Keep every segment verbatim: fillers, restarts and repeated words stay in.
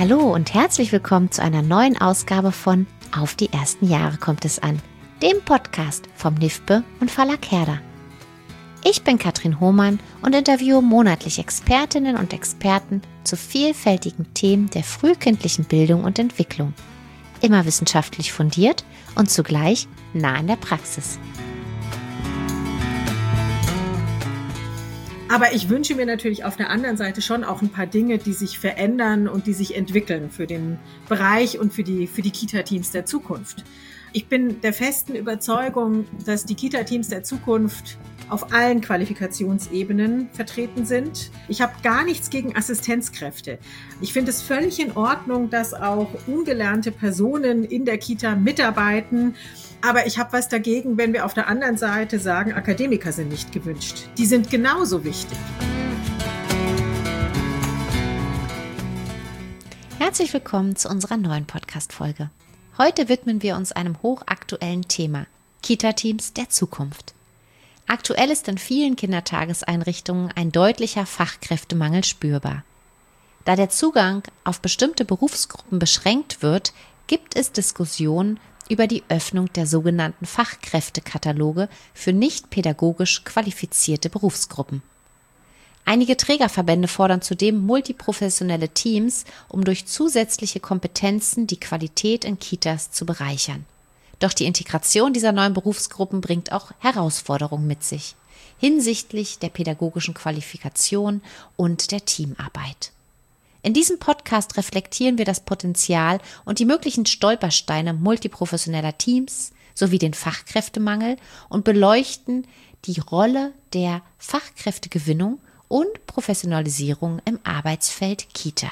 Hallo und herzlich willkommen zu einer neuen Ausgabe von Auf die ersten Jahre kommt es an, dem Podcast vom NIFBE und Verlag Herder. Ich bin Katrin Hohmann und interviewe monatlich Expertinnen und Experten zu vielfältigen Themen der frühkindlichen Bildung und Entwicklung. Immer wissenschaftlich fundiert und zugleich nah in der Praxis. Aber ich wünsche mir natürlich auf der anderen Seite schon auch ein paar Dinge, die sich verändern und die sich entwickeln für den Bereich und für die, für die Kita-Teams der Zukunft. Ich bin der festen Überzeugung, dass die Kita-Teams der Zukunft auf allen Qualifikationsebenen vertreten sind. Ich habe gar nichts gegen Assistenzkräfte. Ich finde es völlig in Ordnung, dass auch ungelernte Personen in der Kita mitarbeiten. Aber ich habe was dagegen, wenn wir auf der anderen Seite sagen, Akademiker sind nicht gewünscht. Die sind genauso wichtig. Herzlich willkommen zu unserer neuen Podcast-Folge. Heute widmen wir uns einem hochaktuellen Thema, Kita-Teams der Zukunft. Aktuell ist in vielen Kindertageseinrichtungen ein deutlicher Fachkräftemangel spürbar. Da der Zugang auf bestimmte Berufsgruppen beschränkt wird, gibt es Diskussionen über die Öffnung der sogenannten Fachkräftekataloge für nicht pädagogisch qualifizierte Berufsgruppen. Einige Trägerverbände fordern zudem multiprofessionelle Teams, um durch zusätzliche Kompetenzen die Qualität in Kitas zu bereichern. Doch die Integration dieser neuen Berufsgruppen bringt auch Herausforderungen mit sich, hinsichtlich der pädagogischen Qualifikation und der Teamarbeit. In diesem Podcast reflektieren wir das Potenzial und die möglichen Stolpersteine multiprofessioneller Teams sowie den Fachkräftemangel und beleuchten die Rolle der Fachkräftegewinnung und Professionalisierung im Arbeitsfeld Kita.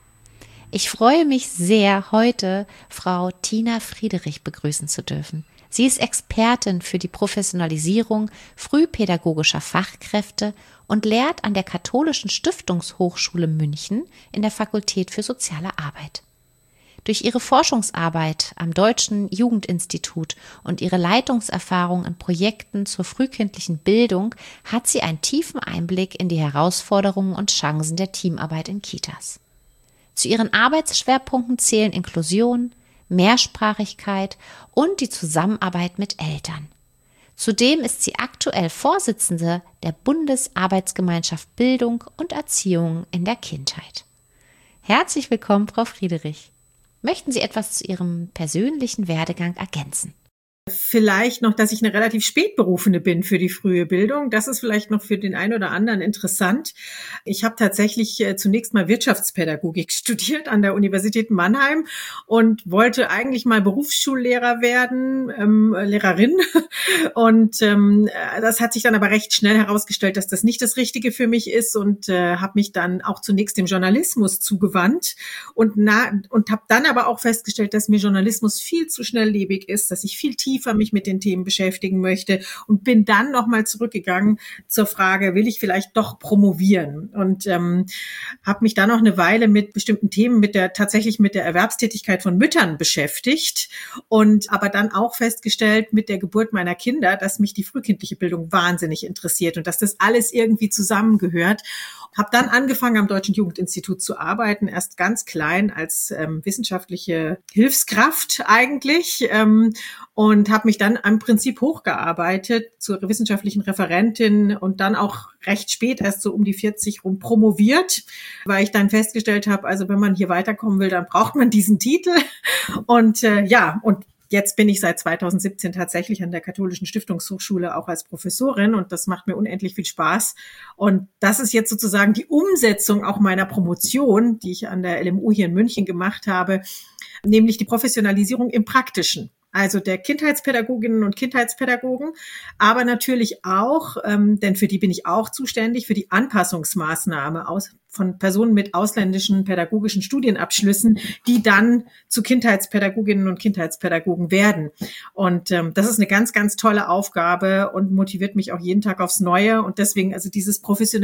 Ich freue mich sehr, heute Frau Tina Friederich begrüßen zu dürfen. Sie ist Expertin für die Professionalisierung frühpädagogischer Fachkräfte und lehrt an der Katholischen Stiftungshochschule München in der Fakultät für Soziale Arbeit. Durch ihre Forschungsarbeit am Deutschen Jugendinstitut und ihre Leitungserfahrung in Projekten zur frühkindlichen Bildung hat sie einen tiefen Einblick in die Herausforderungen und Chancen der Teamarbeit in Kitas. Zu ihren Arbeitsschwerpunkten zählen Inklusion, Mehrsprachigkeit und die Zusammenarbeit mit Eltern. Zudem ist sie aktuell Vorsitzende der Bundesarbeitsgemeinschaft Bildung und Erziehung in der Kindheit. Herzlich willkommen, Frau Friederich. Möchten Sie etwas zu Ihrem persönlichen Werdegang ergänzen? Vielleicht noch, dass ich eine relativ Spätberufene bin für die frühe Bildung. Das ist vielleicht noch für den einen oder anderen interessant. Ich habe tatsächlich äh, zunächst mal Wirtschaftspädagogik studiert an der Universität Mannheim und wollte eigentlich mal Berufsschullehrer werden, ähm, Lehrerin. Und ähm, das hat sich dann aber recht schnell herausgestellt, dass das nicht das Richtige für mich ist und äh, habe mich dann auch zunächst dem Journalismus zugewandt und, na, und habe dann aber auch festgestellt, dass mir Journalismus viel zu schnelllebig ist, dass ich viel tiefer mich mit den Themen beschäftigen möchte und bin dann nochmal zurückgegangen zur Frage, will ich vielleicht doch promovieren? Und ähm, habe mich dann noch eine Weile mit bestimmten Themen, mit der tatsächlich mit der Erwerbstätigkeit von Müttern beschäftigt und aber dann auch festgestellt mit der Geburt meiner Kinder, dass mich die frühkindliche Bildung wahnsinnig interessiert und dass das alles irgendwie zusammengehört. Habe dann angefangen, am Deutschen Jugendinstitut zu arbeiten, erst ganz klein als ähm, wissenschaftliche Hilfskraft eigentlich ähm, und habe mich dann im Prinzip hochgearbeitet zur wissenschaftlichen Referentin und dann auch recht spät, erst so um die vierzig rum promoviert, weil ich dann festgestellt habe, also wenn man hier weiterkommen will, dann braucht man diesen Titel. Und äh, ja, und jetzt bin ich seit zweitausendsiebzehn tatsächlich an der Katholischen Stiftungshochschule auch als Professorin und das macht mir unendlich viel Spaß. Und das ist jetzt sozusagen die Umsetzung auch meiner Promotion, die ich an der L M U hier in München gemacht habe, nämlich die Professionalisierung im Praktischen. Also der Kindheitspädagoginnen und Kindheitspädagogen, aber natürlich auch, ähm, denn für die bin ich auch zuständig, für die Anpassungsmaßnahme aus, von Personen mit ausländischen pädagogischen Studienabschlüssen, die dann zu Kindheitspädagoginnen und Kindheitspädagogen werden. Und ähm, das ist eine ganz, ganz tolle Aufgabe und motiviert mich auch jeden Tag aufs Neue. Und deswegen, also dieses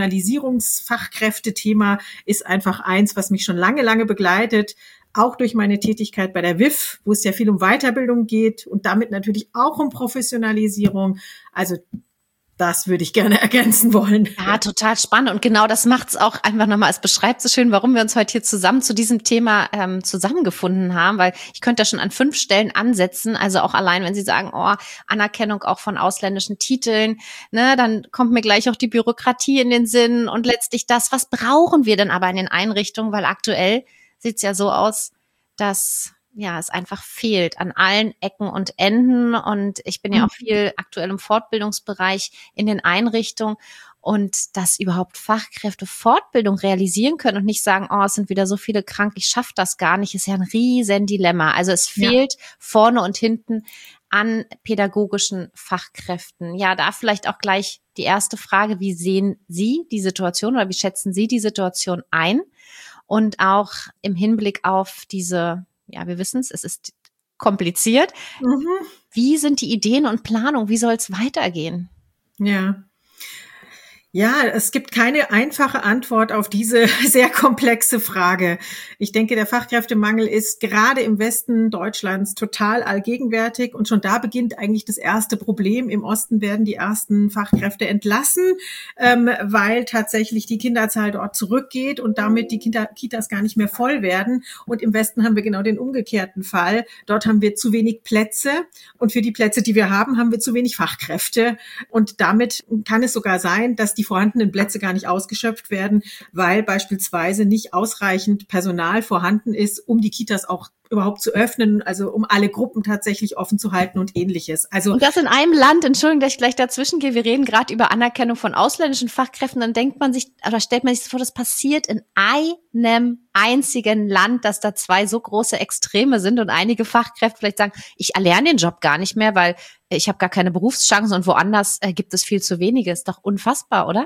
Professionalisierungsfachkräfte-Thema ist einfach eins, was mich schon lange, lange begleitet. Auch durch meine Tätigkeit bei der W I F, wo es ja viel um Weiterbildung geht und damit natürlich auch um Professionalisierung. Also Das würde ich gerne ergänzen wollen. Ja, total spannend. Und genau das macht es auch einfach nochmal, es beschreibt so schön, warum wir uns heute hier zusammen zu diesem Thema ähm, zusammengefunden haben, weil ich könnte da schon an fünf Stellen ansetzen, also auch allein, wenn Sie sagen, oh, Anerkennung auch von ausländischen Titeln, ne, dann kommt mir gleich auch die Bürokratie in den Sinn und letztlich das, was brauchen wir denn aber in den Einrichtungen, weil aktuell sieht es ja so aus, dass ja, es einfach fehlt an allen Ecken und Enden. Und ich bin ja auch viel aktuell im Fortbildungsbereich in den Einrichtungen. Und dass überhaupt Fachkräfte Fortbildung realisieren können und nicht sagen, oh, es sind wieder so viele krank, ich schaffe das gar nicht, ist ja ein riesen Dilemma. Also es fehlt ja vorne und hinten an pädagogischen Fachkräften. Ja, da vielleicht auch gleich die erste Frage, wie sehen Sie die Situation oder wie schätzen Sie die Situation ein? Und auch im Hinblick auf diese, ja, wir wissen es, es ist kompliziert. Mhm. Wie sind die Ideen und Planung? Wie soll es weitergehen? Ja. Ja, es gibt keine einfache Antwort auf diese sehr komplexe Frage. Ich denke, der Fachkräftemangel ist gerade im Westen Deutschlands total allgegenwärtig und schon da beginnt eigentlich das erste Problem. Im Osten werden die ersten Fachkräfte entlassen, ähm, weil tatsächlich die Kinderzahl dort zurückgeht und damit die Kinder, Kitas gar nicht mehr voll werden. Und im Westen haben wir genau den umgekehrten Fall. Dort haben wir zu wenig Plätze und für die Plätze, die wir haben, haben wir zu wenig Fachkräfte. Und damit kann es sogar sein, dass die die vorhandenen Plätze gar nicht ausgeschöpft werden, weil beispielsweise nicht ausreichend Personal vorhanden ist, um die Kitas auch überhaupt zu öffnen, also um alle Gruppen tatsächlich offen zu halten und Ähnliches. Also und das in einem Land, Entschuldigung, dass ich gleich dazwischen gehe, wir reden gerade über Anerkennung von ausländischen Fachkräften, dann denkt man sich, oder stellt man sich vor, das passiert in einem einzigen Land, dass da zwei so große Extreme sind und einige Fachkräfte vielleicht sagen, ich erlerne den Job gar nicht mehr, weil ich habe gar keine Berufschancen und woanders äh, gibt es viel zu wenige. Ist doch unfassbar, oder?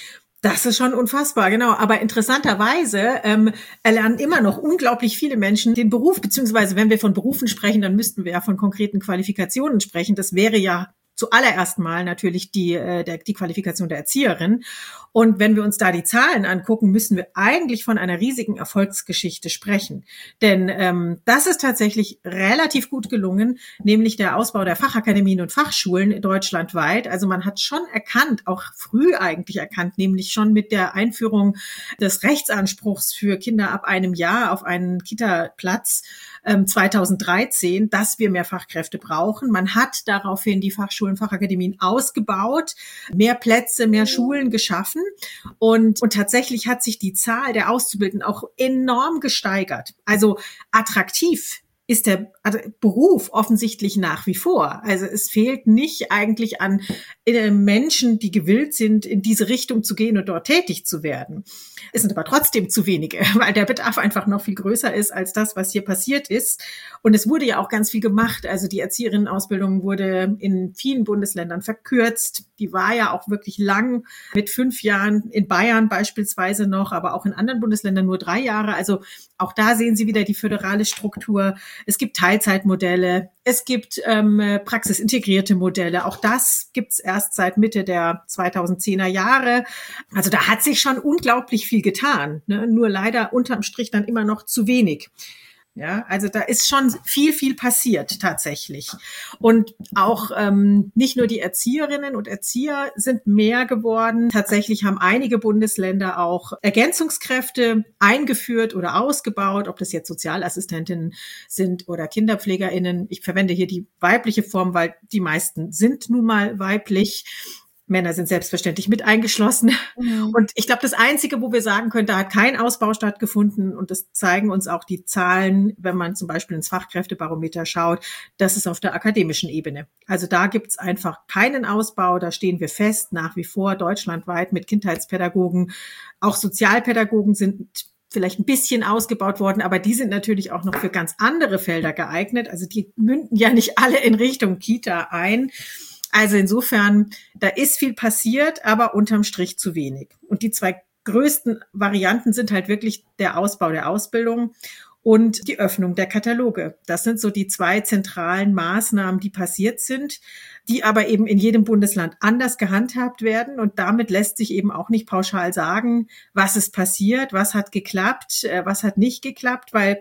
Das ist schon unfassbar, genau. Aber interessanterweise ähm, erlernen immer noch unglaublich viele Menschen den Beruf, beziehungsweise wenn wir von Berufen sprechen, dann müssten wir ja von konkreten Qualifikationen sprechen. Das wäre ja zuallererst mal natürlich die, äh, der, die Qualifikation der Erzieherin. Und wenn wir uns da die Zahlen angucken, müssen wir eigentlich von einer riesigen Erfolgsgeschichte sprechen. Denn ähm, das ist tatsächlich relativ gut gelungen, nämlich der Ausbau der Fachakademien und Fachschulen deutschlandweit. Also man hat schon erkannt, auch früh eigentlich erkannt, nämlich schon mit der Einführung des Rechtsanspruchs für Kinder ab einem Jahr auf einen Kita-Platz ähm, zweitausenddreizehn, dass wir mehr Fachkräfte brauchen. Man hat daraufhin die Fachschulen, Fachakademien ausgebaut, mehr Plätze, mehr Schulen geschaffen. Und, und tatsächlich hat sich die Zahl der Auszubildenden auch enorm gesteigert. Also attraktiv ist der Beruf offensichtlich nach wie vor. Also es fehlt nicht eigentlich an Menschen, die gewillt sind, in diese Richtung zu gehen und dort tätig zu werden. Es sind aber trotzdem zu wenige, weil der Bedarf einfach noch viel größer ist als das, was hier passiert ist. Und es wurde ja auch ganz viel gemacht. Also die Erzieherinnenausbildung wurde in vielen Bundesländern verkürzt. Die war ja auch wirklich lang, mit fünf Jahren in Bayern beispielsweise noch, aber auch in anderen Bundesländern nur drei Jahre. Also auch da sehen Sie wieder die föderale Struktur. Es gibt Teilzeitmodelle, es gibt ähm, praxisintegrierte Modelle. Auch das gibt's erst seit Mitte der zweitausendzehner Jahre. Also da hat sich schon unglaublich viel getan, ne? Nur leider unterm Strich dann immer noch zu wenig. Ja, also da ist schon viel, viel passiert tatsächlich. Und auch ähm, nicht nur die Erzieherinnen und Erzieher sind mehr geworden. Tatsächlich haben einige Bundesländer auch Ergänzungskräfte eingeführt oder ausgebaut, ob das jetzt Sozialassistentinnen sind oder KinderpflegerInnen. Ich verwende hier die weibliche Form, weil die meisten sind nun mal weiblich. Männer sind selbstverständlich mit eingeschlossen. Mhm. Und ich glaube, das Einzige, wo wir sagen können, da hat kein Ausbau stattgefunden, und das zeigen uns auch die Zahlen, wenn man zum Beispiel ins Fachkräftebarometer schaut, das ist auf der akademischen Ebene. Also da gibt's einfach keinen Ausbau, da stehen wir fest, nach wie vor deutschlandweit mit Kindheitspädagogen. Auch Sozialpädagogen sind vielleicht ein bisschen ausgebaut worden, aber die sind natürlich auch noch für ganz andere Felder geeignet. Also die münden ja nicht alle in Richtung Kita ein. Also insofern, da ist viel passiert, aber unterm Strich zu wenig. Und die zwei größten Varianten sind halt wirklich der Ausbau der Ausbildung und die Öffnung der Kataloge. Das sind so die zwei zentralen Maßnahmen, die passiert sind, die aber eben in jedem Bundesland anders gehandhabt werden. Und damit lässt sich eben auch nicht pauschal sagen, was ist passiert, was hat geklappt, was hat nicht geklappt, weil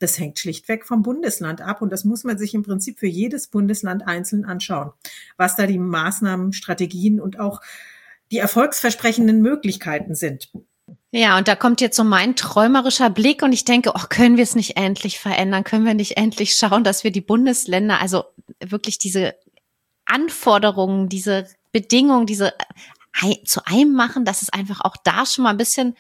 Das hängt schlichtweg vom Bundesland ab und das muss man sich im Prinzip für jedes Bundesland einzeln anschauen, was da die Maßnahmen, Strategien und auch die erfolgsversprechenden Möglichkeiten sind. Ja, und da kommt jetzt so mein träumerischer Blick und ich denke, oh, können wir es nicht endlich verändern? Können wir nicht endlich schauen, dass wir die Bundesländer, also wirklich diese Anforderungen, diese Bedingungen, diese zu einem machen, dass es einfach auch da schon mal ein bisschen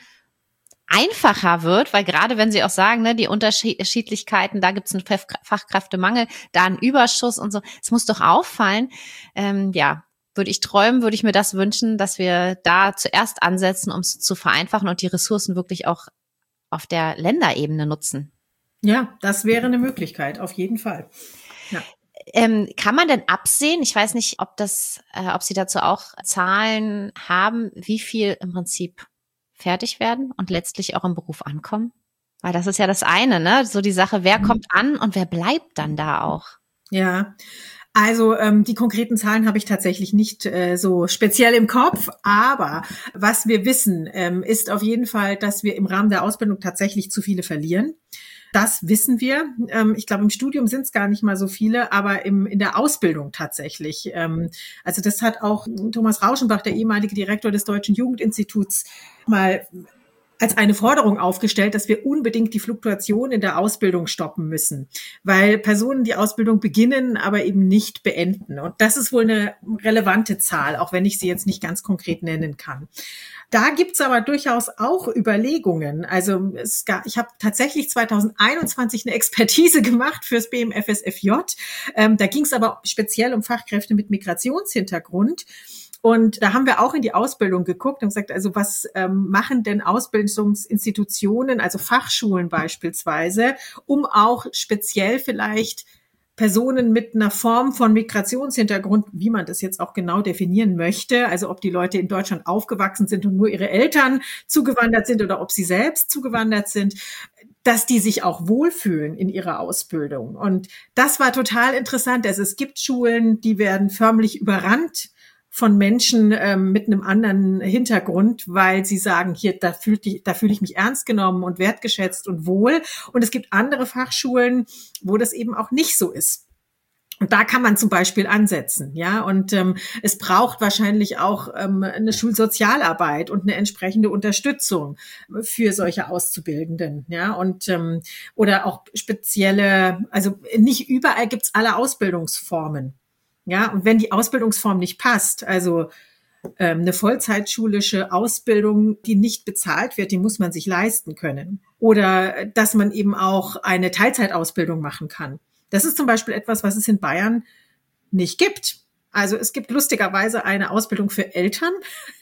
einfacher wird, weil gerade wenn Sie auch sagen, ne, die Unterschiedlichkeiten, da gibt es einen Fachkräftemangel, da einen Überschuss und so, es muss doch auffallen, ähm, ja, würde ich träumen, würde ich mir das wünschen, dass wir da zuerst ansetzen, um es zu vereinfachen und die Ressourcen wirklich auch auf der Länderebene nutzen. Ja, das wäre eine Möglichkeit, auf jeden Fall. Ja. Ähm, kann man denn absehen, ich weiß nicht, ob das, äh, ob Sie dazu auch Zahlen haben, wie viel im Prinzip fertig werden und letztlich auch im Beruf ankommen? Weil das ist ja das eine, ne? So die Sache, wer kommt an und wer bleibt dann da auch? Ja, also ähm, die konkreten Zahlen habe ich tatsächlich nicht äh, so speziell im Kopf, aber was wir wissen, ähm, ist auf jeden Fall, dass wir im Rahmen der Ausbildung tatsächlich zu viele verlieren. Das wissen wir. Ähm, ich glaube, im Studium sind es gar nicht mal so viele, aber im, in der Ausbildung tatsächlich. Ähm, also das hat auch Thomas Rauschenbach, der ehemalige Direktor des Deutschen Jugendinstituts, mal als eine Forderung aufgestellt, dass wir unbedingt die Fluktuation in der Ausbildung stoppen müssen, weil Personen die Ausbildung beginnen, aber eben nicht beenden. Und das ist wohl eine relevante Zahl, auch wenn ich sie jetzt nicht ganz konkret nennen kann. Da gibt's aber durchaus auch Überlegungen. Also es gab, ich habe tatsächlich zwanzig einundzwanzig eine Expertise gemacht fürs B M F S F J. Ähm, da ging's aber speziell um Fachkräfte mit Migrationshintergrund. Und da haben wir auch in die Ausbildung geguckt und gesagt, also was ähm, machen denn Ausbildungsinstitutionen, also Fachschulen beispielsweise, um auch speziell vielleicht Personen mit einer Form von Migrationshintergrund, wie man das jetzt auch genau definieren möchte, also ob die Leute in Deutschland aufgewachsen sind und nur ihre Eltern zugewandert sind oder ob sie selbst zugewandert sind, dass die sich auch wohlfühlen in ihrer Ausbildung. Und das war total interessant. Also es gibt Schulen, die werden förmlich überrannt von Menschen ähm, mit einem anderen Hintergrund, weil sie sagen, hier, da fühle ich, da fühle ich mich ernst genommen und wertgeschätzt und wohl. Und es gibt andere Fachschulen, wo das eben auch nicht so ist. Und da kann man zum Beispiel ansetzen, ja. Und ähm, es braucht wahrscheinlich auch ähm, eine Schulsozialarbeit und eine entsprechende Unterstützung für solche Auszubildenden, ja. Und ähm, oder auch spezielle, also nicht überall gibt's alle Ausbildungsformen. Ja, und wenn die Ausbildungsform nicht passt, also ähm, eine vollzeitschulische Ausbildung, die nicht bezahlt wird, die muss man sich leisten können. Oder dass man eben auch eine Teilzeitausbildung machen kann. Das ist zum Beispiel etwas, was es in Bayern nicht gibt. Also es gibt lustigerweise eine Ausbildung für Eltern,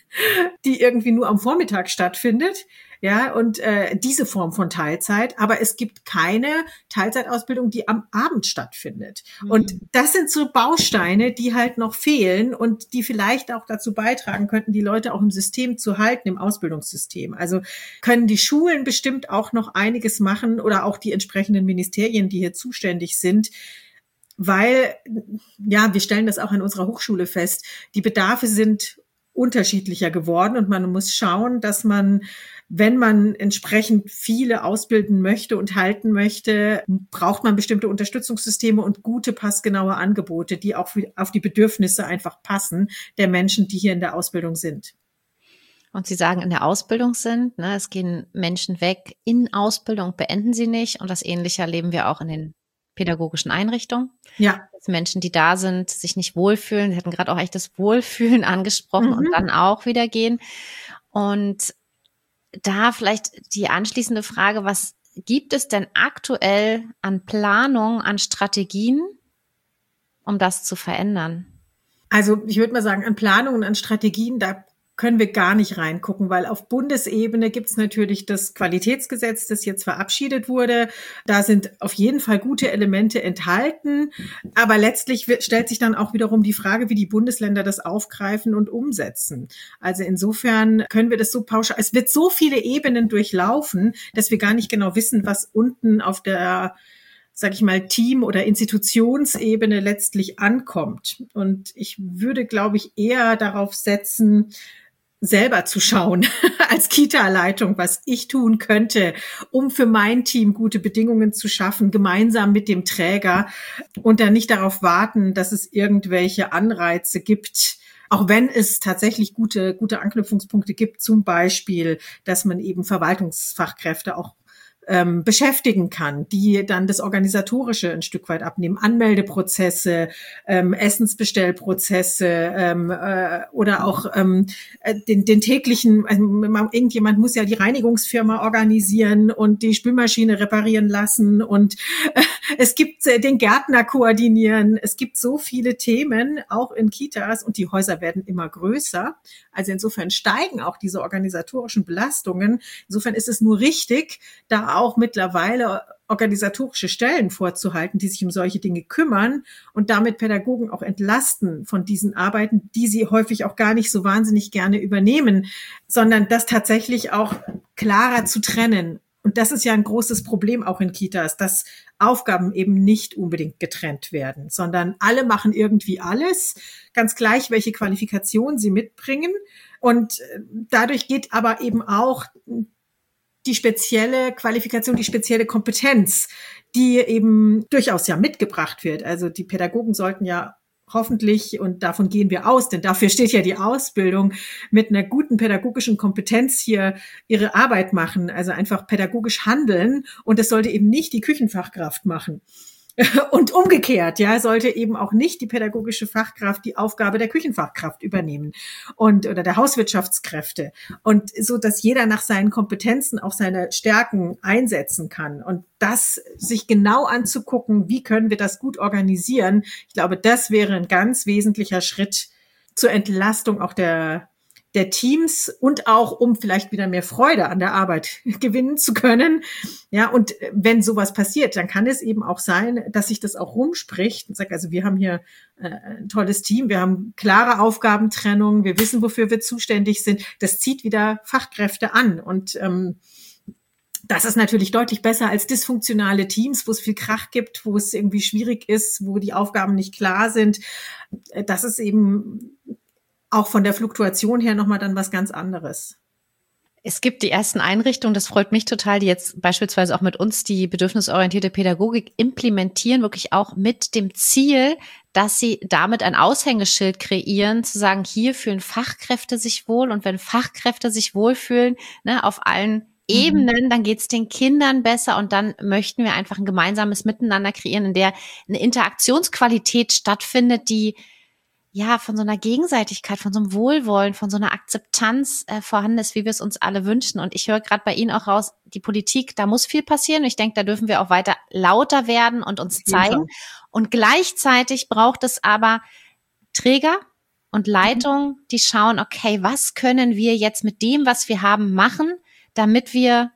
die irgendwie nur am Vormittag stattfindet. Ja, und äh, diese Form von Teilzeit, aber es gibt keine Teilzeitausbildung, die am Abend stattfindet. Mhm. Und das sind so Bausteine, die halt noch fehlen und die vielleicht auch dazu beitragen könnten, die Leute auch im System zu halten, im Ausbildungssystem. Also können die Schulen bestimmt auch noch einiges machen oder auch die entsprechenden Ministerien, die hier zuständig sind, weil, ja, wir stellen das auch an unserer Hochschule fest, die Bedarfe sind unterschiedlicher geworden und man muss schauen, dass man, wenn man entsprechend viele ausbilden möchte und halten möchte, braucht man bestimmte Unterstützungssysteme und gute, passgenaue Angebote, die auch auf die Bedürfnisse einfach passen der Menschen, die hier in der Ausbildung sind. Und Sie sagen, in der Ausbildung sind, ne, es gehen Menschen weg in Ausbildung, beenden sie nicht. Und das Ähnliche erleben wir auch in den pädagogischen Einrichtungen. Ja. Menschen, die da sind, sich nicht wohlfühlen. Sie hatten gerade auch echt das Wohlfühlen angesprochen mhm. und dann auch wieder gehen. Und da vielleicht die anschließende Frage, was gibt es denn aktuell an Planung, an Strategien, um das zu verändern? Also ich würde mal sagen, an Planung und an Strategien, da können wir gar nicht reingucken, weil auf Bundesebene gibt es natürlich das Qualitätsgesetz, das jetzt verabschiedet wurde. Da sind auf jeden Fall gute Elemente enthalten, aber letztlich stellt sich dann auch wiederum die Frage, wie die Bundesländer das aufgreifen und umsetzen. Also insofern können wir das so pauschal, es wird so viele Ebenen durchlaufen, dass wir gar nicht genau wissen, was unten auf der, sag ich mal, Team- oder Institutionsebene letztlich ankommt. Und ich würde, glaube ich, eher darauf setzen, selber zu schauen als Kita-Leitung, was ich tun könnte, um für mein Team gute Bedingungen zu schaffen, gemeinsam mit dem Träger und dann nicht darauf warten, dass es irgendwelche Anreize gibt, auch wenn es tatsächlich gute, gute Anknüpfungspunkte gibt, zum Beispiel, dass man eben Verwaltungsfachkräfte auch ähm, beschäftigen kann, die dann das Organisatorische ein Stück weit abnehmen, Anmeldeprozesse, ähm, Essensbestellprozesse ähm, äh, oder auch ähm, den, den täglichen, also irgendjemand muss ja die Reinigungsfirma organisieren und die Spülmaschine reparieren lassen und äh, es gibt äh, den Gärtner koordinieren. Es gibt so viele Themen, auch in Kitas, und die Häuser werden immer größer. Also insofern steigen auch diese organisatorischen Belastungen. Insofern ist es nur richtig, da auch mittlerweile organisatorische Stellen vorzuhalten, die sich um solche Dinge kümmern und damit Pädagogen auch entlasten von diesen Arbeiten, die sie häufig auch gar nicht so wahnsinnig gerne übernehmen, sondern das tatsächlich auch klarer zu trennen. Und das ist ja ein großes Problem auch in Kitas, dass Aufgaben eben nicht unbedingt getrennt werden, sondern alle machen irgendwie alles, ganz gleich, welche Qualifikation sie mitbringen. Und dadurch geht aber eben auch die spezielle Qualifikation, die spezielle Kompetenz, die eben durchaus ja mitgebracht wird. Also die Pädagogen sollten ja hoffentlich, und davon gehen wir aus, denn dafür steht ja die Ausbildung, mit einer guten pädagogischen Kompetenz hier ihre Arbeit machen, also einfach pädagogisch handeln. Und das sollte eben nicht die Küchenfachkraft machen. Und umgekehrt, ja, sollte eben auch nicht die pädagogische Fachkraft die Aufgabe der Küchenfachkraft übernehmen und oder der Hauswirtschaftskräfte. Und so, dass jeder nach seinen Kompetenzen auch seine Stärken einsetzen kann. Und das sich genau anzugucken, wie können wir das gut organisieren, ich glaube, das wäre ein ganz wesentlicher Schritt zur Entlastung auch der der Teams und auch, um vielleicht wieder mehr Freude an der Arbeit gewinnen zu können. Ja, und wenn sowas passiert, dann kann es eben auch sein, dass sich das auch rumspricht und sagt, also wir haben hier äh, ein tolles Team, wir haben klare Aufgabentrennung, wir wissen, wofür wir zuständig sind. Das zieht wieder Fachkräfte an und ähm, das ist natürlich deutlich besser als dysfunktionale Teams, wo es viel Krach gibt, wo es irgendwie schwierig ist, wo die Aufgaben nicht klar sind. Das ist eben auch von der Fluktuation her nochmal dann was ganz anderes. Es gibt die ersten Einrichtungen, das freut mich total, die jetzt beispielsweise auch mit uns die bedürfnisorientierte Pädagogik implementieren, wirklich auch mit dem Ziel, dass sie damit ein Aushängeschild kreieren, zu sagen, hier fühlen Fachkräfte sich wohl und wenn Fachkräfte sich wohlfühlen, ne, auf allen Ebenen, dann geht's den Kindern besser und dann möchten wir einfach ein gemeinsames Miteinander kreieren, in der eine Interaktionsqualität stattfindet, die ja von so einer Gegenseitigkeit, von so einem Wohlwollen, von so einer Akzeptanz äh, vorhanden ist, wie wir es uns alle wünschen. Und ich höre gerade bei Ihnen auch raus, die Politik, da muss viel passieren. Ich denke, da dürfen wir auch weiter lauter werden und uns zeigen. Und gleichzeitig braucht es aber Träger und Leitungen, die schauen, okay, was können wir jetzt mit dem, was wir haben, machen, damit wir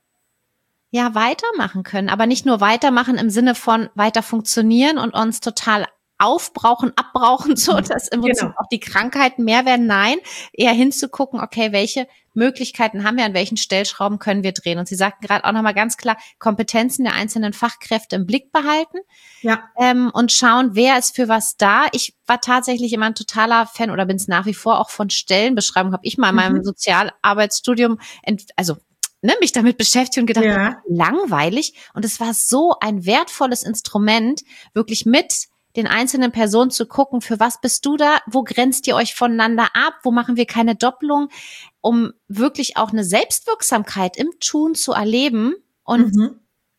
ja weitermachen können. Aber nicht nur weitermachen im Sinne von weiter funktionieren und uns total aufbrauchen, abbrauchen, so dass im Prinzip genau. auch die Krankheiten mehr werden. Nein, eher hinzugucken, okay, welche Möglichkeiten haben wir, an welchen Stellschrauben können wir drehen? Und Sie sagten gerade auch nochmal ganz klar, Kompetenzen der einzelnen Fachkräfte im Blick behalten ja. ähm, und schauen, wer ist für was da. Ich war tatsächlich immer ein totaler Fan oder bin es nach wie vor auch von Stellenbeschreibungen. Habe ich mal in meinem mhm. Sozialarbeitsstudium, ent- also ne, mich damit beschäftigt und gedacht, ja. langweilig. Und es war so ein wertvolles Instrument, wirklich mit den einzelnen Personen zu gucken, für was bist du da, wo grenzt ihr euch voneinander ab, wo machen wir keine Doppelung, um wirklich auch eine Selbstwirksamkeit im Tun zu erleben und mhm.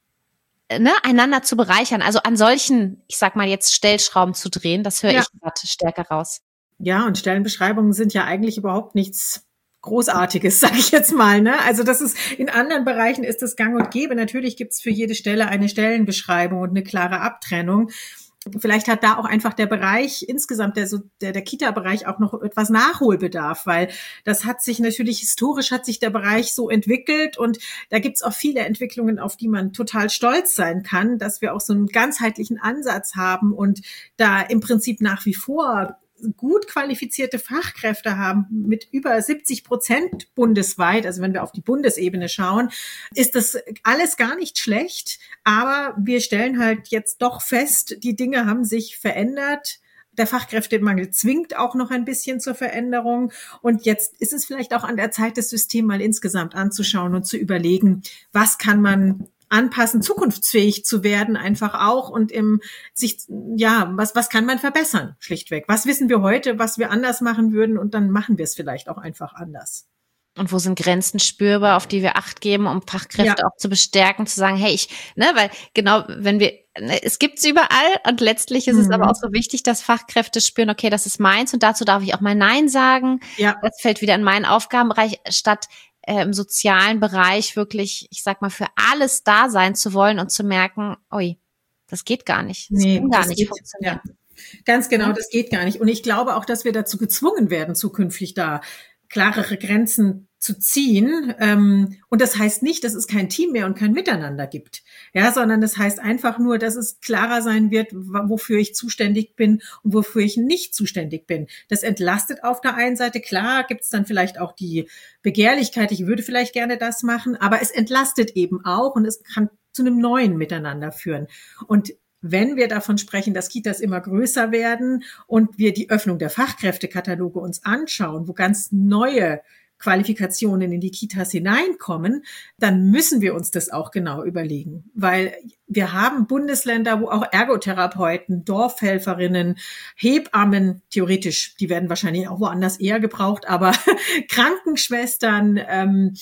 ne, einander zu bereichern. Also an solchen, ich sag mal jetzt Stellschrauben zu drehen, das höre ja. ich gerade stärker raus. Ja, und Stellenbeschreibungen sind ja eigentlich überhaupt nichts Großartiges, sage ich jetzt mal. Ne? Also das ist in anderen Bereichen ist das gang und gäbe. Natürlich gibt's für jede Stelle eine Stellenbeschreibung und eine klare Abtrennung. Vielleicht hat da auch einfach der Bereich insgesamt, der, so, der, der Kita-Bereich auch noch etwas Nachholbedarf, weil das hat sich natürlich historisch hat sich der Bereich so entwickelt und da gibt's auch viele Entwicklungen, auf die man total stolz sein kann, dass wir auch so einen ganzheitlichen Ansatz haben und da im Prinzip nach wie vor gut qualifizierte Fachkräfte haben mit über siebzig Prozent bundesweit. Also wenn wir auf die Bundesebene schauen, ist das alles gar nicht schlecht. Aber wir stellen halt jetzt doch fest, die Dinge haben sich verändert. der Fachkräftemangel zwingt auch noch ein bisschen zur Veränderung. Und jetzt ist es vielleicht auch an der Zeit, das System mal insgesamt anzuschauen und zu überlegen, was kann man anpassen, zukunftsfähig zu werden, einfach auch und im sich, ja, was, was kann man verbessern, schlichtweg? Was wissen wir heute, was wir anders machen würden und dann machen wir es vielleicht auch einfach anders. Und wo sind Grenzen spürbar, auf die wir Acht geben, um Fachkräfte ja. auch zu bestärken, zu sagen, hey, ich, ne, weil genau, wenn wir, ne, es gibt's überall und letztlich ist mhm. es aber auch so wichtig, dass Fachkräfte spüren, okay, das ist meins und dazu darf ich auch mal Nein sagen. Ja. Das fällt wieder in meinen Aufgabenbereich, statt äh, im sozialen Bereich wirklich, ich sag mal, für alles da sein zu wollen und zu merken, oi, das geht gar nicht. Das nee, kann gar das nicht geht, funktionieren. Ja. Ganz genau, das geht gar nicht. Und ich glaube auch, dass wir dazu gezwungen werden, zukünftig da klarere Grenzen zu ziehen. Und das heißt nicht, dass es kein Team mehr und kein Miteinander gibt, ja, sondern das heißt einfach nur, dass es klarer sein wird, wofür ich zuständig bin und wofür ich nicht zuständig bin. Das entlastet auf der einen Seite. Klar gibt es dann vielleicht auch die Begehrlichkeit, ich würde vielleicht gerne das machen, aber es entlastet eben auch und es kann zu einem neuen Miteinander führen. Und wenn wir davon sprechen, dass Kitas immer größer werden und wir die Öffnung der Fachkräftekataloge uns anschauen, wo ganz neue Qualifikationen in die Kitas hineinkommen, dann müssen wir uns das auch genau überlegen, weil wir haben Bundesländer, wo auch Ergotherapeuten, Dorfhelferinnen, Hebammen, theoretisch, die werden wahrscheinlich auch woanders eher gebraucht, aber Krankenschwestern, ähm,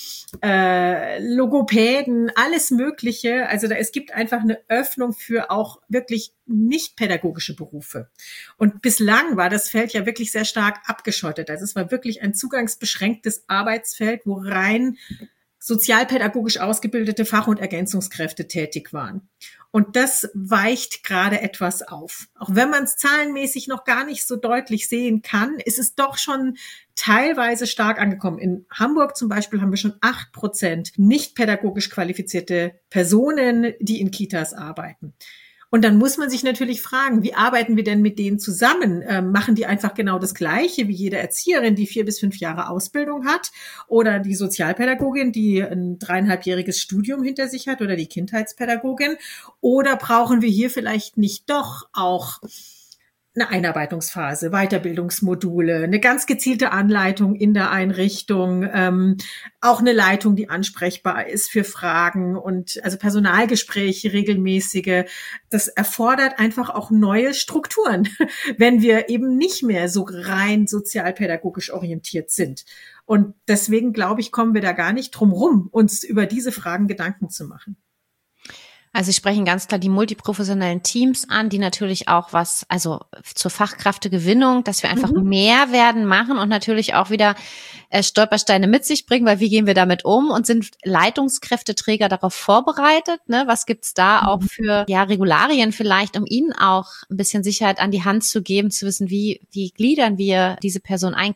äh, Logopäden, alles Mögliche. Also da, es gibt einfach eine Öffnung für auch wirklich nicht pädagogische Berufe. Und bislang war das Feld ja wirklich sehr stark abgeschottet. Also es war wirklich ein zugangsbeschränktes Arbeitsfeld, wo rein sozialpädagogisch ausgebildete Fach- und Ergänzungskräfte tätig waren. Und das weicht gerade etwas auf. Auch wenn man es zahlenmäßig noch gar nicht so deutlich sehen kann, ist es doch schon teilweise stark angekommen. In Hamburg zum Beispiel haben wir schon acht Prozent nicht pädagogisch qualifizierte Personen, die in Kitas arbeiten. Und dann muss man sich natürlich fragen, wie arbeiten wir denn mit denen zusammen? Ähm, machen die einfach genau das Gleiche wie jede Erzieherin, die vier bis fünf Jahre Ausbildung hat oder die Sozialpädagogin, die ein dreieinhalbjähriges Studium hinter sich hat oder die Kindheitspädagogin? Oder brauchen wir hier vielleicht nicht doch auch eine Einarbeitungsphase, Weiterbildungsmodule, eine ganz gezielte Anleitung in der Einrichtung, ähm, auch eine Leitung, die ansprechbar ist für Fragen und also Personalgespräche regelmäßige. Das erfordert einfach auch neue Strukturen, wenn wir eben nicht mehr so rein sozialpädagogisch orientiert sind. Und deswegen, glaube ich, kommen wir da gar nicht drum rum, uns über diese Fragen Gedanken zu machen. Also Sie sprechen ganz klar die multiprofessionellen Teams an, die natürlich auch was, also zur Fachkräftegewinnung, dass wir einfach mhm. mehr werden machen und natürlich auch wieder äh, Stolpersteine mit sich bringen, weil wie gehen wir damit um und sind Leitungskräfteträger darauf vorbereitet? Ne? Was gibt's da mhm. auch für ja Regularien vielleicht, um ihnen auch ein bisschen Sicherheit an die Hand zu geben, zu wissen, wie wie gliedern wir diese Person ein?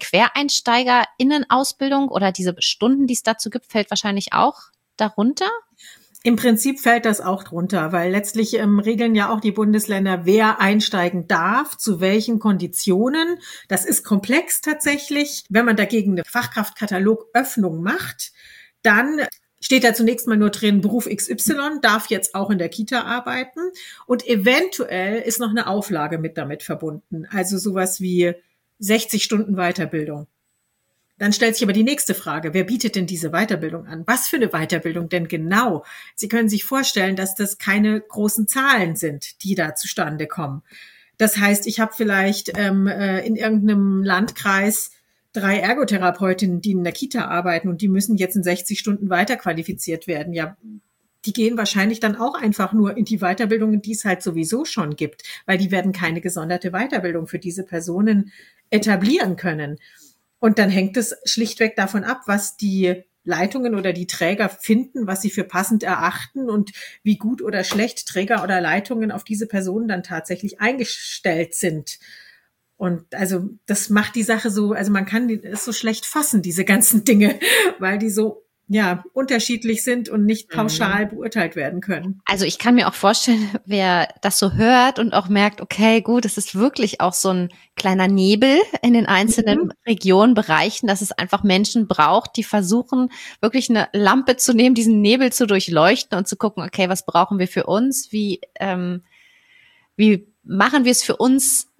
QuereinsteigerInnen-Ausbildung oder diese Stunden, die es dazu gibt, fällt wahrscheinlich auch darunter? Im Prinzip fällt das auch drunter, weil letztlich ähm, regeln ja auch die Bundesländer, wer einsteigen darf, zu welchen Konditionen. Das ist komplex tatsächlich. Wenn man dagegen eine Fachkraftkataloöffnung macht, dann steht da zunächst mal nur drin, Beruf X Y darf jetzt auch in der Kita arbeiten und eventuell ist noch eine Auflage mit damit verbunden, also sowas wie sechzig Stunden Weiterbildung. Dann stellt sich aber die nächste Frage, wer bietet denn diese Weiterbildung an? Was für eine Weiterbildung denn genau? Sie können sich vorstellen, dass das keine großen Zahlen sind, die da zustande kommen. Das heißt, ich habe vielleicht ähm, in irgendeinem Landkreis drei Ergotherapeutinnen, die in der Kita arbeiten und die müssen jetzt in sechzig Stunden weiterqualifiziert werden. Ja, die gehen wahrscheinlich dann auch einfach nur in die Weiterbildungen, die es halt sowieso schon gibt, weil die werden keine gesonderte Weiterbildung für diese Personen etablieren können. Und dann hängt es schlichtweg davon ab, was die Leitungen oder die Träger finden, was sie für passend erachten und wie gut oder schlecht Träger oder Leitungen auf diese Personen dann tatsächlich eingestellt sind. Und also das macht die Sache so, also man kann es so schlecht fassen, diese ganzen Dinge, weil die so ja unterschiedlich sind und nicht pauschal beurteilt werden können. Also ich kann mir auch vorstellen, wer das so hört und auch merkt, okay, gut, es ist wirklich auch so ein kleiner Nebel in den einzelnen mhm. Regionen, Bereichen, dass es einfach Menschen braucht, die versuchen, wirklich eine Lampe zu nehmen, diesen Nebel zu durchleuchten und zu gucken, okay, was brauchen wir für uns? Wie ähm, wie machen wir es für uns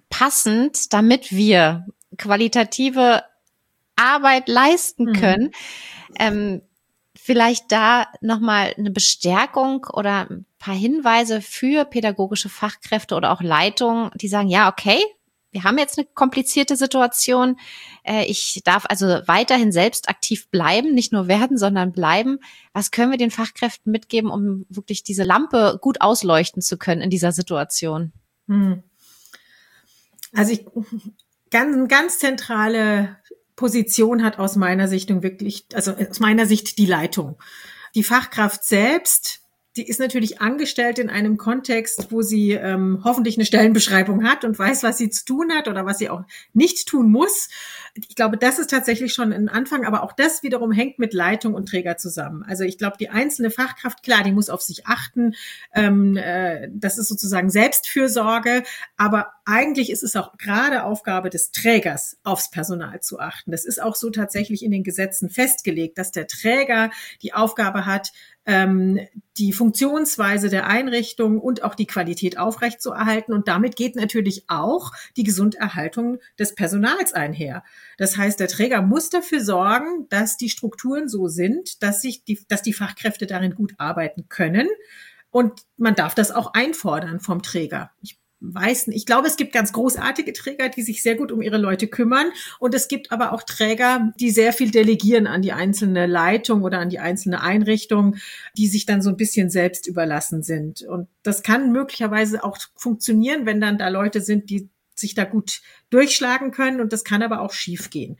passend, damit wir qualitative Arbeit leisten können. Mhm. Ähm, vielleicht da nochmal eine Bestärkung oder ein paar Hinweise für pädagogische Fachkräfte oder auch Leitungen, die sagen, ja, okay, wir haben jetzt eine komplizierte Situation. Äh, ich darf also weiterhin selbst aktiv bleiben, nicht nur werden, sondern bleiben. Was können wir den Fachkräften mitgeben, um wirklich diese Lampe gut ausleuchten zu können in dieser Situation? Hm. Also ich, ganz, ganz zentrale Position hat aus meiner Sicht wirklich, also aus meiner Sicht die Leitung. Die Fachkraft selbst, die ist natürlich angestellt in einem Kontext, wo sie ähm, hoffentlich eine Stellenbeschreibung hat und weiß, was sie zu tun hat oder was sie auch nicht tun muss. Ich glaube, das ist tatsächlich schon ein Anfang, aber auch das wiederum hängt mit Leitung und Träger zusammen. Also ich glaube, die einzelne Fachkraft, klar, die muss auf sich achten. Ähm, äh, das ist sozusagen Selbstfürsorge, aber eigentlich ist es auch gerade Aufgabe des Trägers, aufs Personal zu achten. Das ist auch so tatsächlich in den Gesetzen festgelegt, dass der Träger die Aufgabe hat, die Funktionsweise der Einrichtung und auch die Qualität aufrechtzuerhalten. Und damit geht natürlich auch die Gesunderhaltung des Personals einher. Das heißt, der Träger muss dafür sorgen, dass die Strukturen so sind, dass sich die, dass die Fachkräfte darin gut arbeiten können. Und man darf das auch einfordern vom Träger. Ich weiß nicht. Ich glaube, es gibt ganz großartige Träger, die sich sehr gut um ihre Leute kümmern. Und es gibt aber auch Träger, die sehr viel delegieren an die einzelne Leitung oder an die einzelne Einrichtung, die sich dann so ein bisschen selbst überlassen sind. Und das kann möglicherweise auch funktionieren, wenn dann da Leute sind, die sich da gut durchschlagen können. Und das kann aber auch schief gehen.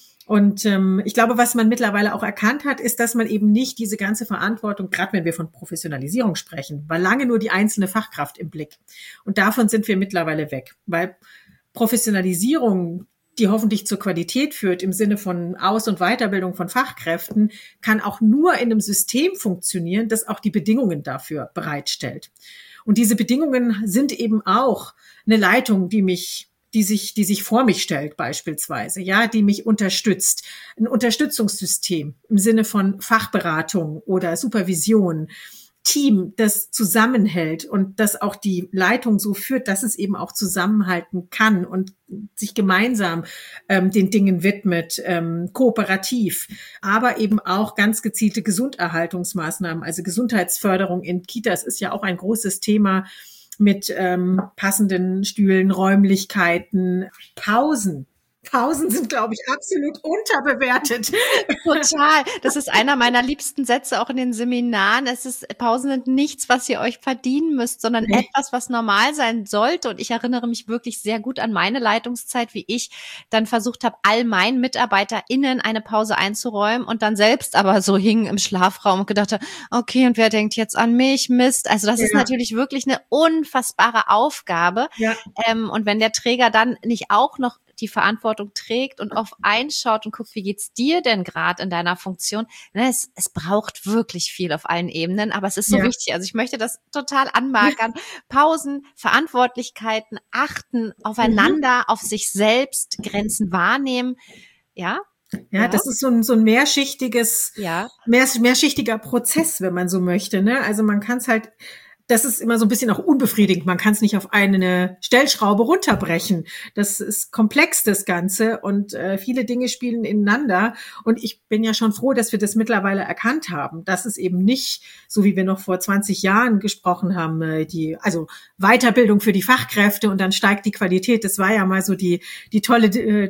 Und ähm, ich glaube, was man mittlerweile auch erkannt hat, ist, dass man eben nicht diese ganze Verantwortung, gerade wenn wir von Professionalisierung sprechen, war lange nur die einzelne Fachkraft im Blick. Und davon sind wir mittlerweile weg, weil Professionalisierung, die hoffentlich zur Qualität führt im Sinne von Aus- und Weiterbildung von Fachkräften, kann auch nur in einem System funktionieren, das auch die Bedingungen dafür bereitstellt. Und diese Bedingungen sind eben auch eine Leitung, die mich die sich, die sich vor mich stellt beispielsweise, ja, die mich unterstützt. Ein Unterstützungssystem im Sinne von Fachberatung oder Supervision, Team, das zusammenhält und das auch die Leitung so führt, dass es eben auch zusammenhalten kann und sich gemeinsam ähm, den Dingen widmet, ähm, kooperativ, aber eben auch ganz gezielte Gesunderhaltungsmaßnahmen, also Gesundheitsförderung in Kitas ist ja auch ein großes Thema, mit ähm, passenden Stühlen, Räumlichkeiten, Pausen. Pausen sind, glaube ich, absolut unterbewertet. Total. Das ist einer meiner liebsten Sätze auch in den Seminaren. Es ist, Pausen sind nichts, was ihr euch verdienen müsst, sondern nee. etwas, was normal sein sollte. Und ich erinnere mich wirklich sehr gut an meine Leitungszeit, wie ich dann versucht habe, all meinen MitarbeiterInnen eine Pause einzuräumen und dann selbst aber so hing im Schlafraum und gedacht habe, okay, und wer denkt jetzt an mich? Mist. Also das ja. ist natürlich wirklich eine unfassbare Aufgabe. Ja. Ähm, und wenn der Träger dann nicht auch noch die Verantwortung trägt und auf einschaut und guckt, wie geht's dir denn gerade in deiner Funktion? Es, es braucht wirklich viel auf allen Ebenen, aber es ist so ja. wichtig. Also ich möchte das total anmarkern. Pausen, Verantwortlichkeiten, achten aufeinander, mhm. auf sich selbst, Grenzen wahrnehmen. Ja. Ja, ja, das ist so ein, so ein mehrschichtiges, ja. mehr, mehrschichtiger Prozess, wenn man so möchte, ne? Also man kann es halt, das ist immer so ein bisschen auch unbefriedigend. Man kann es nicht auf eine Stellschraube runterbrechen. Das ist komplex, das Ganze. Und äh, viele Dinge spielen ineinander. Und ich bin ja schon froh, dass wir das mittlerweile erkannt haben. Dass es eben nicht, so wie wir noch vor zwanzig Jahren gesprochen haben, äh, die, also Weiterbildung für die Fachkräfte und dann steigt die Qualität. Das war ja mal so die, die tolle äh,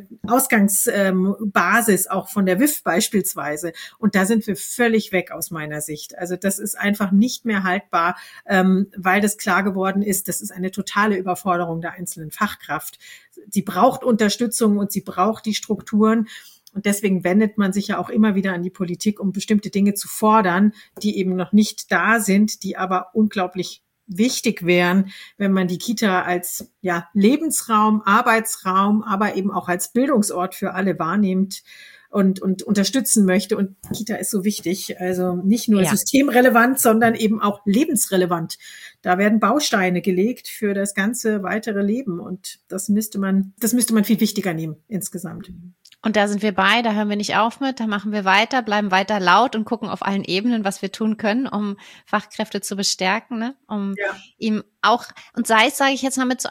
Ausgangsbasis ähm, auch von der W I F beispielsweise. Und da sind wir völlig weg aus meiner Sicht. Also das ist einfach nicht mehr haltbar, ähm, weil das klar geworden ist, das ist eine totale Überforderung der einzelnen Fachkraft. Sie braucht Unterstützung und sie braucht die Strukturen. Und deswegen wendet man sich ja auch immer wieder an die Politik, um bestimmte Dinge zu fordern, die eben noch nicht da sind, die aber unglaublich wichtig wären, wenn man die Kita als ja Lebensraum, Arbeitsraum, aber eben auch als Bildungsort für alle wahrnimmt und und unterstützen möchte. Und Kita ist so wichtig, also nicht nur ja. systemrelevant, sondern eben auch lebensrelevant. Da werden Bausteine gelegt für das ganze weitere Leben und das müsste man, das müsste man viel wichtiger nehmen insgesamt. Und da sind wir bei, da hören wir nicht auf mit, da machen wir weiter, bleiben weiter laut und gucken auf allen Ebenen, was wir tun können, um Fachkräfte zu bestärken, ne? um ja. ihm auch, und sei es, sage ich jetzt mal, mit so einem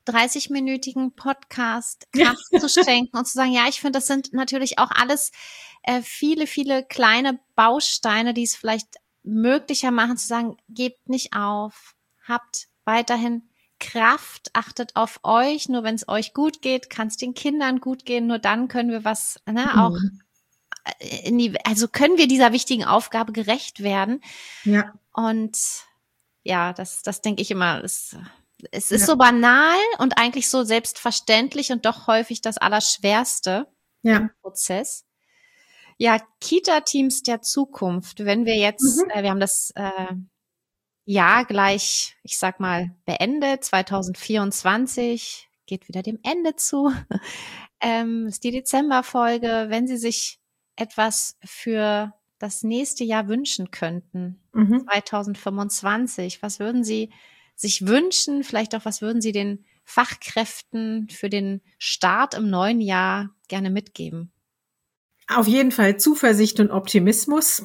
dreißig-minütigen Podcast Kraft zu schenken und zu sagen, ja, ich finde, das sind natürlich auch alles äh, viele, viele kleine Bausteine, die es vielleicht möglicher machen, zu sagen, gebt nicht auf, habt weiterhin Kraft, achtet auf euch, nur wenn es euch gut geht, kann es den Kindern gut gehen, nur dann können wir was, ne, mhm. auch in die, also können wir dieser wichtigen Aufgabe gerecht werden. Ja. Und ja, das, das denke ich immer, es, es ist ja. so banal und eigentlich so selbstverständlich und doch häufig das Allerschwerste ja. im Prozess. Ja, Kita-Teams der Zukunft, wenn wir jetzt, mhm. äh, wir haben das äh, Jahr gleich, ich sag mal, beendet, zwanzig vierundzwanzig, geht wieder dem Ende zu, ähm, ist die Dezemberfolge, wenn Sie sich etwas für das nächste Jahr wünschen könnten, mhm. zwanzig fünfundzwanzig, was würden Sie sich wünschen, vielleicht auch, was würden Sie den Fachkräften für den Start im neuen Jahr gerne mitgeben? Auf jeden Fall Zuversicht und Optimismus,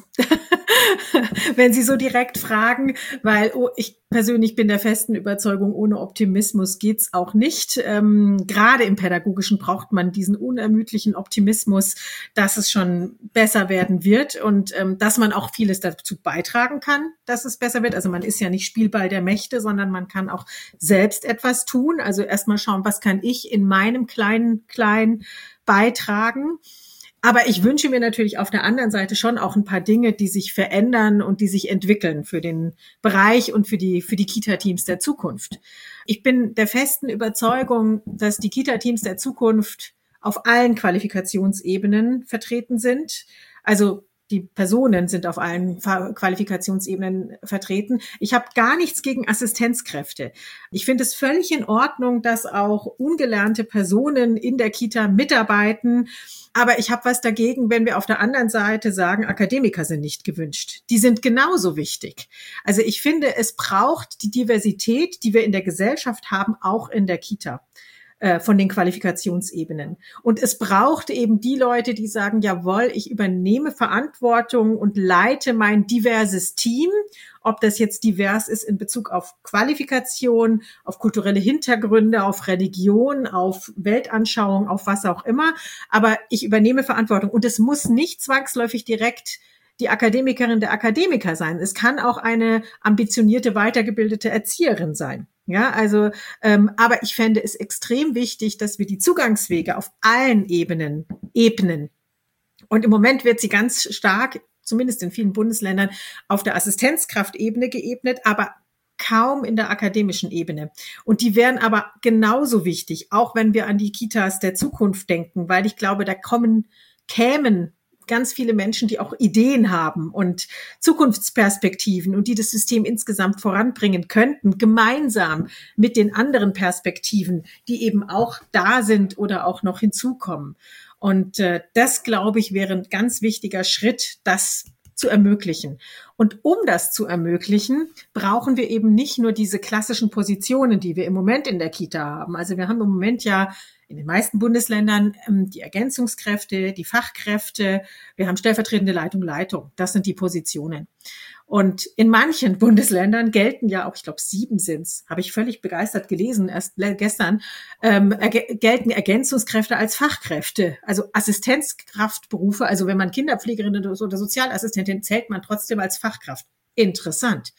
wenn Sie so direkt fragen, weil oh, ich persönlich bin der festen Überzeugung, ohne Optimismus geht's auch nicht. Ähm, gerade im Pädagogischen braucht man diesen unermüdlichen Optimismus, dass es schon besser werden wird und ähm, dass man auch vieles dazu beitragen kann, dass es besser wird. Also man ist ja nicht Spielball der Mächte, sondern man kann auch selbst etwas tun. Also erstmal schauen, was kann ich in meinem kleinen, kleinen beitragen. Aber ich wünsche mir natürlich auf der anderen Seite schon auch ein paar Dinge, die sich verändern und die sich entwickeln für den Bereich und für die, für die Kita-Teams der Zukunft. Ich bin der festen Überzeugung, dass die Kita-Teams der Zukunft auf allen Qualifikationsebenen vertreten sind. Also die Personen sind auf allen Qualifikationsebenen vertreten. Ich habe gar nichts gegen Assistenzkräfte. Ich finde es völlig in Ordnung, dass auch ungelernte Personen in der Kita mitarbeiten. Aber ich habe was dagegen, wenn wir auf der anderen Seite sagen, Akademiker sind nicht gewünscht. Die sind genauso wichtig. Also ich finde, es braucht die Diversität, die wir in der Gesellschaft haben, auch in der Kita. Von den Qualifikationsebenen. Und es braucht eben die Leute, die sagen, jawohl, ich übernehme Verantwortung und leite mein diverses Team, ob das jetzt divers ist in Bezug auf Qualifikation, auf kulturelle Hintergründe, auf Religion, auf Weltanschauung, auf was auch immer. Aber ich übernehme Verantwortung. Und es muss nicht zwangsläufig direkt die Akademikerin der Akademiker sein. Es kann auch eine ambitionierte, weitergebildete Erzieherin sein. Ja, also, ähm, aber ich fände es extrem wichtig, dass wir die Zugangswege auf allen Ebenen ebnen. Und im Moment wird sie ganz stark, zumindest in vielen Bundesländern, auf der Assistenzkraftebene geebnet, aber kaum in der akademischen Ebene. Und die wären aber genauso wichtig, auch wenn wir an die Kitas der Zukunft denken, weil ich glaube, da kommen, kämen ganz viele Menschen, die auch Ideen haben und Zukunftsperspektiven und die das System insgesamt voranbringen könnten, gemeinsam mit den anderen Perspektiven, die eben auch da sind oder auch noch hinzukommen. Und äh, das, glaube ich, wäre ein ganz wichtiger Schritt, das zu ermöglichen. Und um das zu ermöglichen, brauchen wir eben nicht nur diese klassischen Positionen, die wir im Moment in der Kita haben. Also wir haben im Moment ja in den meisten Bundesländern ähm, die Ergänzungskräfte, die Fachkräfte, wir haben stellvertretende Leitung, Leitung. Das sind die Positionen. Und in manchen Bundesländern gelten ja auch, ich glaube sieben sind's, habe ich völlig begeistert gelesen, erst gestern, ähm, erg- gelten Ergänzungskräfte als Fachkräfte, also Assistenzkraftberufe. Also wenn man Kinderpflegerin oder, so, oder Sozialassistentin zählt man trotzdem als Fachkraft. Interessant.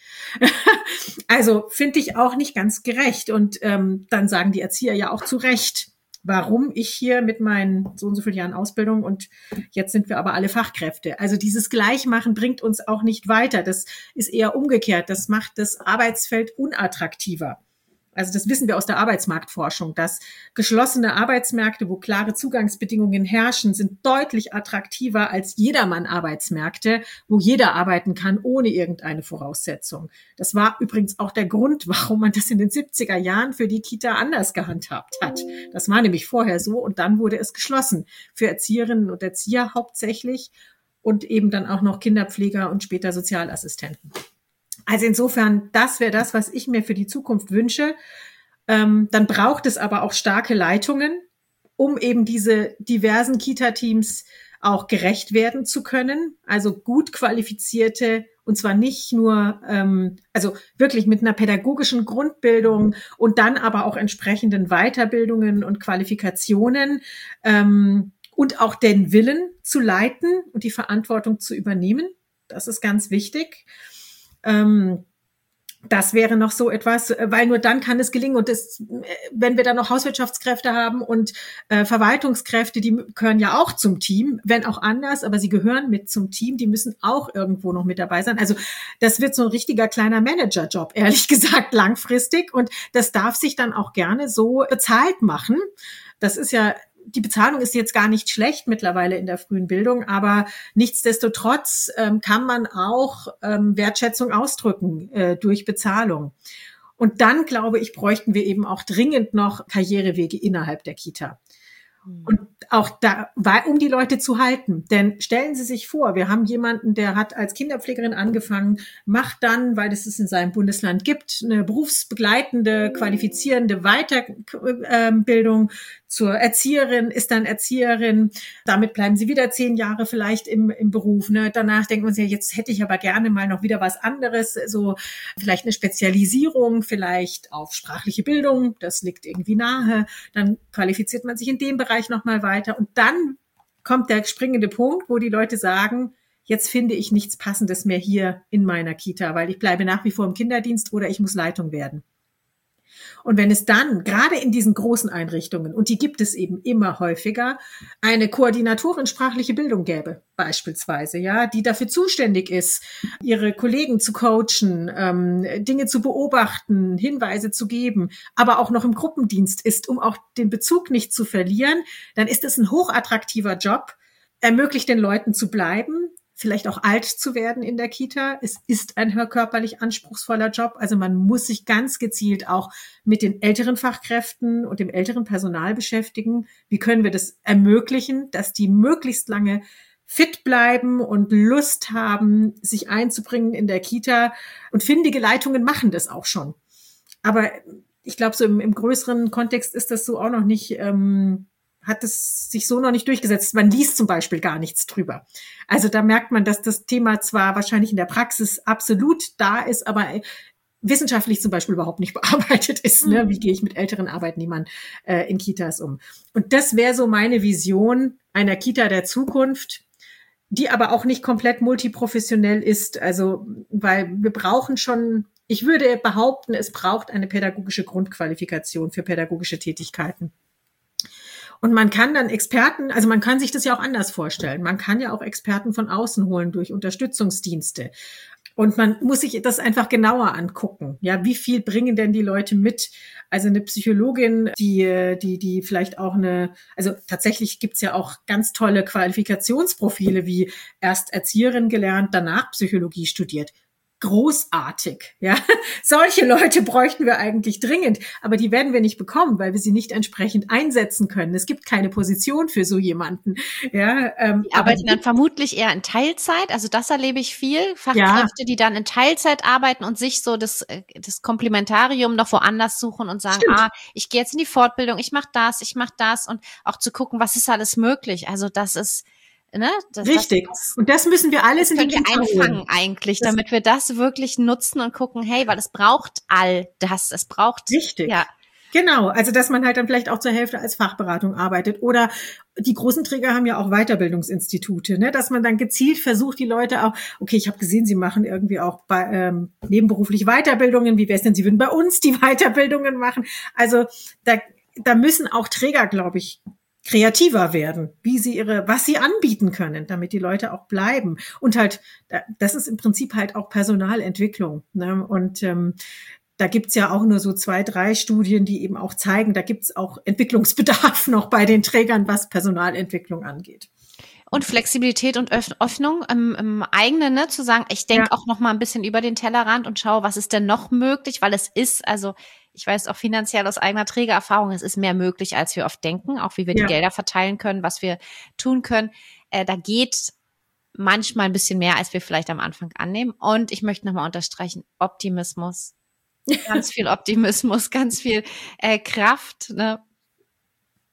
Also finde ich auch nicht ganz gerecht. Und ähm, dann sagen die Erzieher ja auch zu Recht, warum ich hier mit meinen so und so vielen Jahren Ausbildung und jetzt sind wir aber alle Fachkräfte. Also dieses Gleichmachen bringt uns auch nicht weiter. Das ist eher umgekehrt. Das macht das Arbeitsfeld unattraktiver. Also das wissen wir aus der Arbeitsmarktforschung, dass geschlossene Arbeitsmärkte, wo klare Zugangsbedingungen herrschen, sind deutlich attraktiver als Jedermann-Arbeitsmärkte, wo jeder arbeiten kann, ohne irgendeine Voraussetzung. Das war übrigens auch der Grund, warum man das in den siebziger Jahren für die Kita anders gehandhabt hat. Das war nämlich vorher so und dann wurde es geschlossen. Für Erzieherinnen und Erzieher hauptsächlich und eben dann auch noch Kinderpfleger und später Sozialassistenten. Also insofern, das wäre das, was ich mir für die Zukunft wünsche. Ähm, dann braucht es aber auch starke Leitungen, um eben diese diversen Kita-Teams auch gerecht werden zu können. Also gut qualifizierte, und zwar nicht nur, ähm, also wirklich mit einer pädagogischen Grundbildung und dann aber auch entsprechenden Weiterbildungen und Qualifikationen ähm, und auch den Willen zu leiten und die Verantwortung zu übernehmen. Das ist ganz wichtig. Ähm, Das wäre noch so etwas, weil nur dann kann es gelingen. Und das, wenn wir dann noch Hauswirtschaftskräfte haben und äh, Verwaltungskräfte, die gehören ja auch zum Team, wenn auch anders, aber sie gehören mit zum Team, die müssen auch irgendwo noch mit dabei sein. Also das wird so ein richtiger kleiner Managerjob, ehrlich gesagt, langfristig. Und das darf sich dann auch gerne so bezahlt machen. Das ist ja Die Bezahlung ist jetzt gar nicht schlecht mittlerweile in der frühen Bildung, aber nichtsdestotrotz ähm, kann man auch ähm, Wertschätzung ausdrücken äh, durch Bezahlung. Und dann, glaube ich, bräuchten wir eben auch dringend noch Karrierewege innerhalb der Kita. Und auch da, um die Leute zu halten. Denn stellen Sie sich vor, wir haben jemanden, der hat als Kinderpflegerin angefangen, macht dann, weil es es in seinem Bundesland gibt, eine berufsbegleitende, qualifizierende Weiterbildung zur Erzieherin, ist dann Erzieherin. Damit bleiben sie wieder zehn Jahre vielleicht im, im Beruf. Ne? Danach denkt man sich, jetzt hätte ich aber gerne mal noch wieder was anderes, so vielleicht eine Spezialisierung, vielleicht auf sprachliche Bildung, das liegt irgendwie nahe. Dann qualifiziert man sich in dem Bereich nochmal weiter. Und dann kommt der springende Punkt, wo die Leute sagen, jetzt finde ich nichts Passendes mehr hier in meiner Kita, weil ich bleibe nach wie vor im Kinderdienst oder ich muss Leitung werden. Und wenn es dann, gerade in diesen großen Einrichtungen, und die gibt es eben immer häufiger, eine Koordinatorin sprachliche Bildung gäbe, beispielsweise, ja, die dafür zuständig ist, ihre Kollegen zu coachen, ähm, Dinge zu beobachten, Hinweise zu geben, aber auch noch im Gruppendienst ist, um auch den Bezug nicht zu verlieren, dann ist es ein hochattraktiver Job, ermöglicht den Leuten zu bleiben, vielleicht auch alt zu werden in der Kita. Es ist ein körperlich anspruchsvoller Job. Also man muss sich ganz gezielt auch mit den älteren Fachkräften und dem älteren Personal beschäftigen. Wie können wir das ermöglichen, dass die möglichst lange fit bleiben und Lust haben, sich einzubringen in der Kita? Und findige Leitungen machen das auch schon. Aber ich glaube, so im, im größeren Kontext ist das so auch noch nicht, ähm, hat es sich so noch nicht durchgesetzt. Man liest zum Beispiel gar nichts drüber. Also da merkt man, dass das Thema zwar wahrscheinlich in der Praxis absolut da ist, aber wissenschaftlich zum Beispiel überhaupt nicht bearbeitet ist. Mhm. Ne? Wie gehe ich mit älteren Arbeitnehmern äh, in Kitas um? Und das wäre so meine Vision einer Kita der Zukunft, die aber auch nicht komplett multiprofessionell ist. Also, weil wir brauchen schon, ich würde behaupten, es braucht eine pädagogische Grundqualifikation für pädagogische Tätigkeiten. Und man kann dann Experten, also man kann sich das ja auch anders vorstellen. Man kann ja auch Experten von außen holen durch Unterstützungsdienste. Und man muss sich das einfach genauer angucken. Ja, wie viel bringen denn die Leute mit? Also eine Psychologin, die, die, die vielleicht auch eine, also tatsächlich gibt's ja auch ganz tolle Qualifikationsprofile, wie erst Erzieherin gelernt, danach Psychologie studiert. Großartig, ja. Solche Leute bräuchten wir eigentlich dringend, aber die werden wir nicht bekommen, weil wir sie nicht entsprechend einsetzen können. Es gibt keine Position für so jemanden, ja. Ähm, die arbeiten dann vermutlich eher in Teilzeit, also das erlebe ich viel. Fachkräfte, ja, die dann in Teilzeit arbeiten und sich so das, das Komplementarium noch woanders suchen und sagen, Stimmt. ah, ich gehe jetzt in die Fortbildung, ich mache das, ich mache das und auch zu gucken, was ist alles möglich. Also das ist Ne? Das, Richtig. Das, und das müssen wir alles in die Kita einfangen eigentlich, das damit wir das wirklich nutzen und gucken, hey, weil es braucht all das. Es braucht. Richtig. Ja. Genau. Also, dass man halt dann vielleicht auch zur Hälfte als Fachberatung arbeitet. Oder die großen Träger haben ja auch Weiterbildungsinstitute, ne? Dass man dann gezielt versucht, die Leute auch, okay, ich habe gesehen, sie machen irgendwie auch bei, ähm, nebenberuflich Weiterbildungen. Wie wäre es denn, sie würden bei uns die Weiterbildungen machen? Also, da, da müssen auch Träger, glaube ich, kreativer werden, wie sie ihre, was sie anbieten können, damit die Leute auch bleiben. Und halt, das ist im Prinzip halt auch Personalentwicklung. Ne? Und ähm, da gibt's ja auch nur so zwei, drei Studien, die eben auch zeigen, da gibt's auch Entwicklungsbedarf noch bei den Trägern, was Personalentwicklung angeht. Und Flexibilität und Öffnung im, im eigenen, ne, zu sagen, ich denke ja. auch noch mal ein bisschen über den Tellerrand und schaue, was ist denn noch möglich, weil es ist, also ich weiß auch finanziell aus eigener Trägererfahrung, es ist mehr möglich, als wir oft denken, auch wie wir ja. die Gelder verteilen können, was wir tun können. Äh, da geht manchmal ein bisschen mehr, als wir vielleicht am Anfang annehmen. Und ich möchte nochmal unterstreichen, Optimismus. Ganz viel Optimismus, ganz viel äh, Kraft, ne?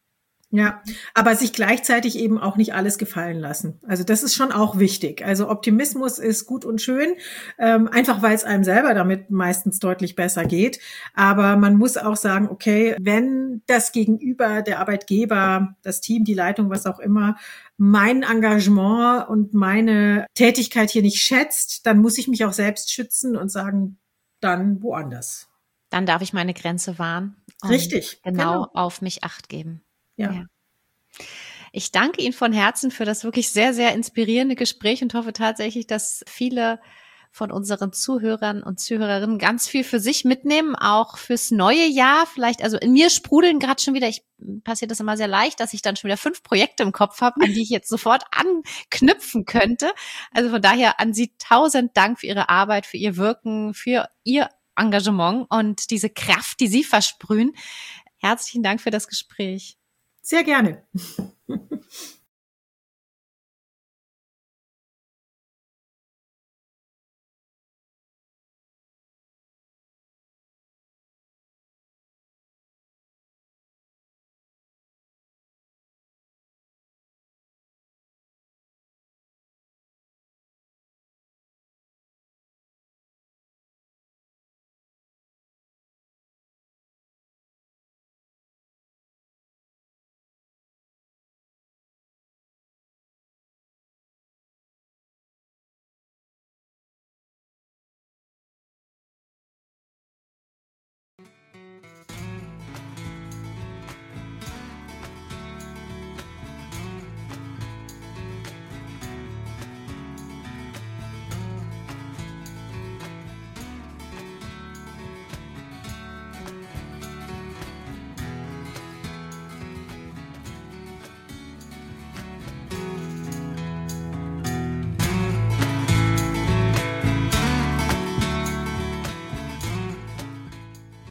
Ja, aber sich gleichzeitig eben auch nicht alles gefallen lassen. Also das ist schon auch wichtig. Also Optimismus ist gut und schön, ähm, einfach weil es einem selber damit meistens deutlich besser geht. Aber man muss auch sagen, okay, wenn das Gegenüber, der Arbeitgeber, das Team, die Leitung, was auch immer, mein Engagement und meine Tätigkeit hier nicht schätzt, dann muss ich mich auch selbst schützen und sagen, dann woanders. Dann darf ich meine Grenze wahren. Und Richtig. Genau, genau auf mich Acht geben. Ja. ja. Ich danke Ihnen von Herzen für das wirklich sehr, sehr inspirierende Gespräch und hoffe tatsächlich, dass viele von unseren Zuhörern und Zuhörerinnen ganz viel für sich mitnehmen, auch fürs neue Jahr. Vielleicht, also in mir sprudeln gerade schon wieder, ich passiert das immer sehr leicht, dass ich dann schon wieder fünf Projekte im Kopf habe, an die ich jetzt sofort anknüpfen könnte. Also von daher an Sie tausend Dank für Ihre Arbeit, für Ihr Wirken, für Ihr Engagement und diese Kraft, die Sie versprühen. Herzlichen Dank für das Gespräch. Sehr gerne.